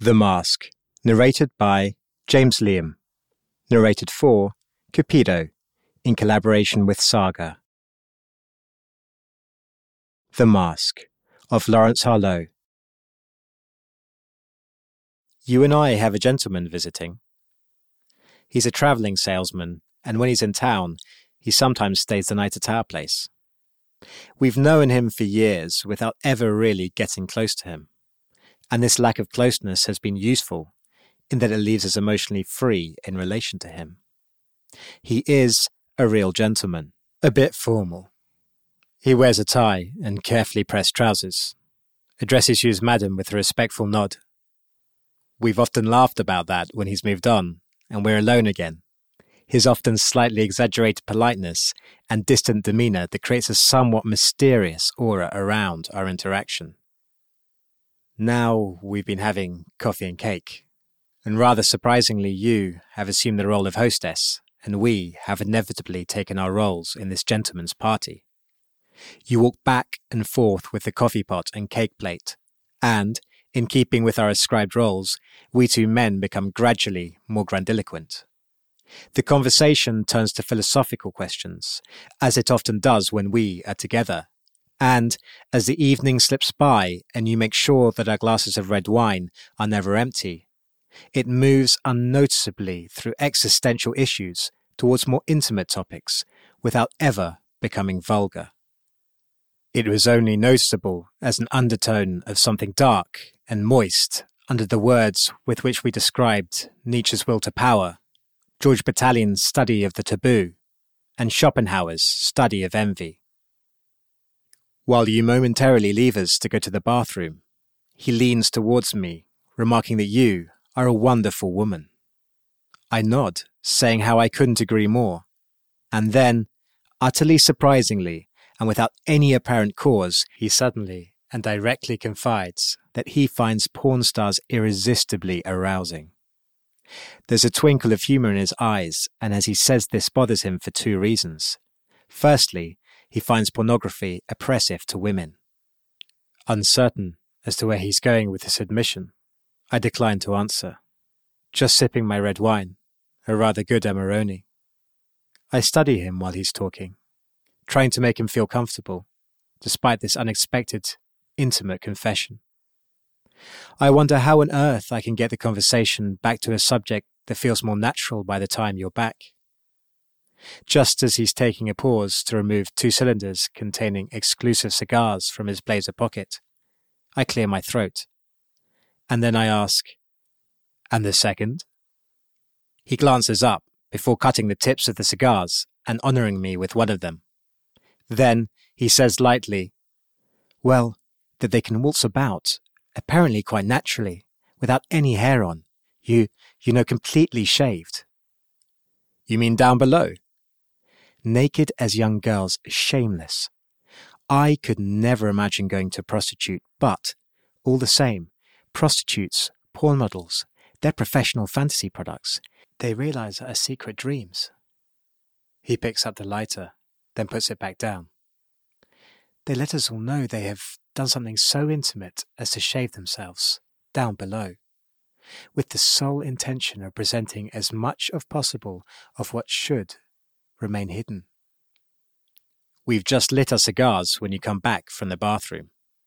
The Mask, narrated by James Liam. Narrated for Cupido, in collaboration with Saga. The Mask, of Lawrence Harlow. You and I have a gentleman visiting. He's a travelling salesman, and when he's in town, he sometimes stays the night at our place. We've known him for years without ever really getting close to him. And this lack of closeness has been useful in that it leaves us emotionally free in relation to him. He is a real gentleman, a bit formal. He wears a tie and carefully pressed trousers, addresses you as madam with a respectful nod. We've often laughed about that when he's moved on and we're alone again. His often slightly exaggerated politeness and distant demeanour that creates a somewhat mysterious aura around our interaction. Now we've been having coffee and cake, and rather surprisingly you have assumed the role of hostess, and we have inevitably taken our roles in this gentleman's party. You walk back and forth with the coffee pot and cake plate, and, in keeping with our ascribed roles, we two men become gradually more grandiloquent. The conversation turns to philosophical questions, as it often does when we are together. And, as the evening slips by and you make sure that our glasses of red wine are never empty, it moves unnoticeably through existential issues towards more intimate topics without ever becoming vulgar. It was only noticeable as an undertone of something dark and moist under the words with which we described Nietzsche's will to power, George Battalion's study of the taboo, and Schopenhauer's study of envy. While you momentarily leave us to go to the bathroom, he leans towards me, remarking that you are a wonderful woman. I nod, saying how I couldn't agree more, and then, utterly surprisingly, and without any apparent cause, he suddenly and directly confides that he finds porn stars irresistibly arousing. There's a twinkle of humour in his eyes, and as he says this bothers him for two reasons. Firstly, he finds pornography oppressive to women. Uncertain as to where he's going with this admission, I decline to answer, just sipping my red wine, a rather good Amarone. I study him while he's talking, trying to make him feel comfortable, despite this unexpected, intimate confession. I wonder how on earth I can get the conversation back to a subject that feels more natural by the time you're back. Just as he's taking a pause to remove 2 cylinders containing exclusive cigars from his blazer pocket, I clear my throat. And then I ask, "And the second?" He glances up before cutting the tips of the cigars and honouring me with one of them. Then he says lightly, "Well, that they can waltz about, apparently quite naturally, without any hair on, you know, completely shaved." "You mean down below?" "Naked as young girls, shameless. I could never imagine going to a prostitute, but, all the same, prostitutes, porn models, they're professional fantasy products. They realise our secret dreams." He picks up the lighter, then puts it back down. "They let us all know they have done something so intimate as to shave themselves, down below, with the sole intention of presenting as much as possible of what should remain hidden." We've just lit our cigars when you come back from the bathroom.